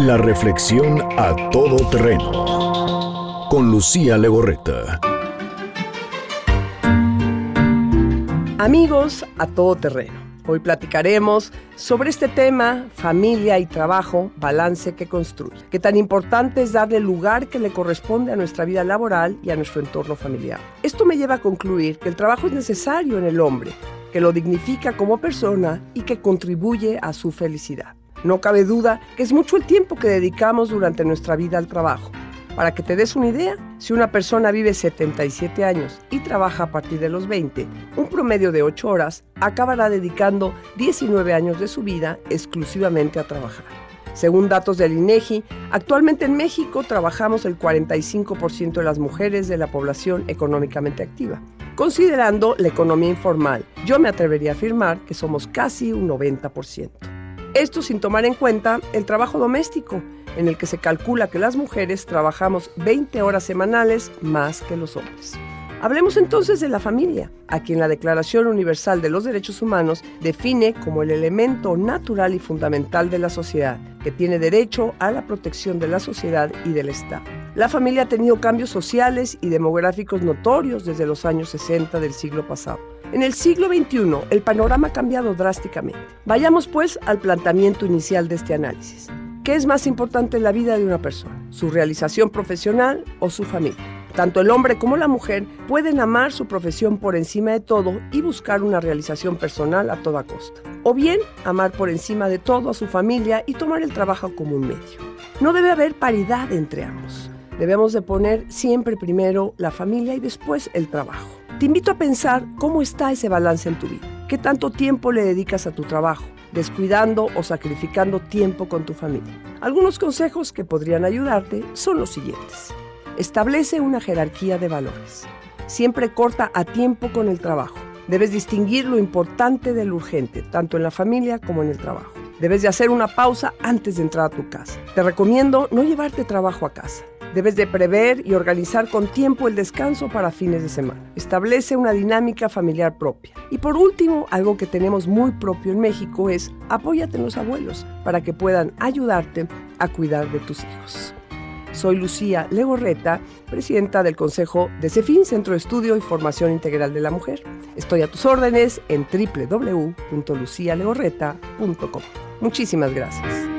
La reflexión a todo terreno con Lucía Legorreta. Amigos a todo terreno. Hoy platicaremos sobre este tema, familia y trabajo, balance que construye. Qué tan importante es darle el lugar que le corresponde a nuestra vida laboral y a nuestro entorno familiar. Esto me lleva a concluir que el trabajo es necesario en el hombre, que lo dignifica como persona y que contribuye a su felicidad. No cabe duda que es mucho el tiempo que dedicamos durante nuestra vida al trabajo. Para que te des una idea, si una persona vive 77 años y trabaja a partir de los 20, un promedio de 8 horas, acabará dedicando 19 años de su vida exclusivamente a trabajar. Según datos del INEGI, actualmente en México trabajamos el 45% de las mujeres de la población económicamente activa. Considerando la economía informal, yo me atrevería a afirmar que somos casi un 90%. Esto sin tomar en cuenta el trabajo doméstico, en el que se calcula que las mujeres trabajamos 20 horas semanales más que los hombres. Hablemos entonces de la familia, a quien la Declaración Universal de los Derechos Humanos define como el elemento natural y fundamental de la sociedad, que tiene derecho a la protección de la sociedad y del Estado. La familia ha tenido cambios sociales y demográficos notorios desde los años 60 del siglo pasado. En el siglo XXI, el panorama ha cambiado drásticamente. Vayamos pues al planteamiento inicial de este análisis. ¿Qué es más importante en la vida de una persona? ¿Su realización profesional o su familia? Tanto el hombre como la mujer pueden amar su profesión por encima de todo y buscar una realización personal a toda costa. O bien, amar por encima de todo a su familia y tomar el trabajo como un medio. No debe haber paridad entre ambos. Debemos de poner siempre primero la familia y después el trabajo. Te invito a pensar cómo está ese balance en tu vida. ¿Qué tanto tiempo le dedicas a tu trabajo, descuidando o sacrificando tiempo con tu familia? Algunos consejos que podrían ayudarte son los siguientes. Establece una jerarquía de valores. Siempre corta a tiempo con el trabajo. Debes distinguir lo importante de lo urgente, tanto en la familia como en el trabajo. Debes de hacer una pausa antes de entrar a tu casa. Te recomiendo no llevarte trabajo a casa. Debes de prever y organizar con tiempo el descanso para fines de semana. Establece una dinámica familiar propia. Y por último, algo que tenemos muy propio en México es apóyate en los abuelos para que puedan ayudarte a cuidar de tus hijos. Soy Lucía Legorreta, presidenta del Consejo de CEFIN, Centro de Estudio y Formación Integral de la Mujer. Estoy a tus órdenes en www.lucialegorreta.com. Muchísimas gracias.